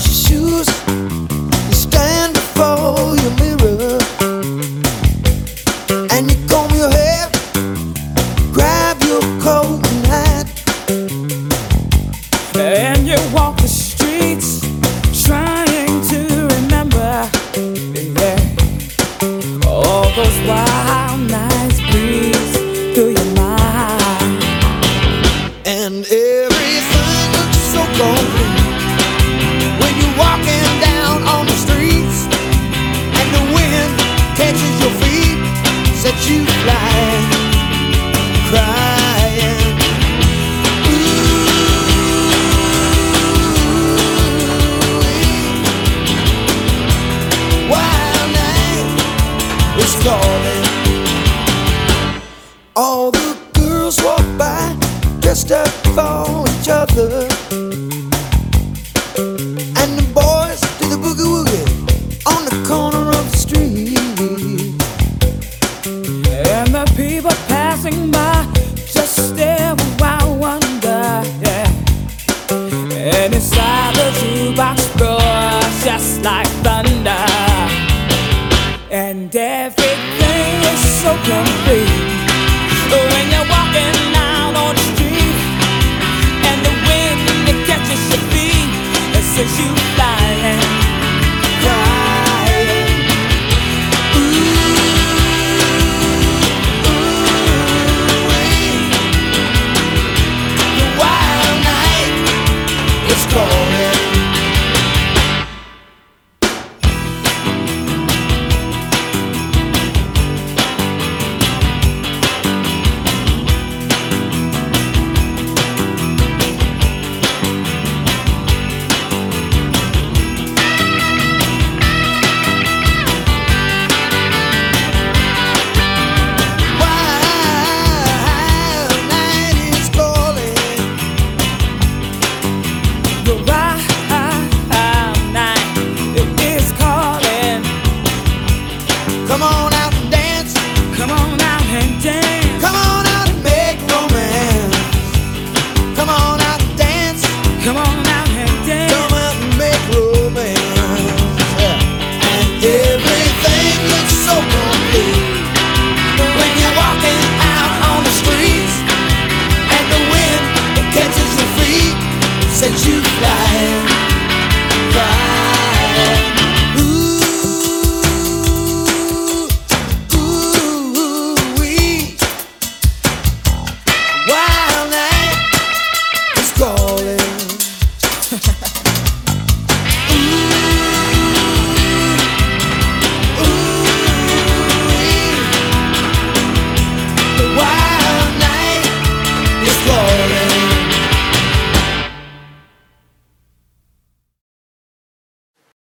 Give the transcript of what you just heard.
wash your shoes, you stand before your mirror, and you comb your hair, grab your coat and hat, and you walk the streets trying to remember, yeah, all those wild nights breeze through your mind, and everything looks so complete when you're walking down on the streets, and the wind catches your feet, sets you flying, crying. Wild night is calling. All the girls walk by, dressed up for each other, and the boys do the boogie woogie on the corner of the street, and the people passing by just stare with wild wonder, yeah. And inside the jukebox roars just like thunder, and everything is so complete